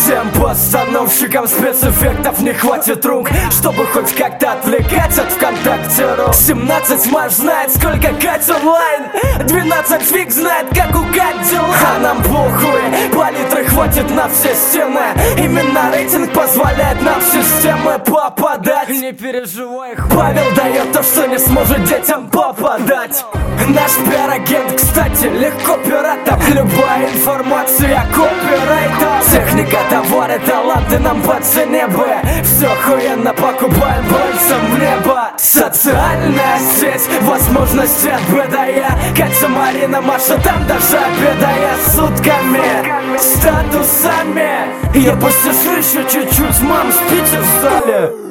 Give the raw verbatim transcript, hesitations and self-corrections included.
Всем постановщикам спецэффектов не хватит рук, чтобы хоть как-то отвлекать от ВКонтакте.ру. Семнадцать Маш знает, сколько Кать онлайн, двенадцать фиг знает, как у Кать дела. А нам похуй, палитры хватит на все стены. Именно рейтинг позволяет нам в системы попадать. Не переживай, Павел дает то, что не сможет детям попадать. Наш пиар-агент, кстати, легко пиратом. Любая информация копирайтом. Техника, товары, таланты нам по цене бы. Все охуенно покупаем пальцем в небо. Социальная сеть, возможности от Б до Я. Катя, Марина, Маша, там даже обедая сутками, статусами. Я посижу еще чуть-чуть, мам, спите в зале.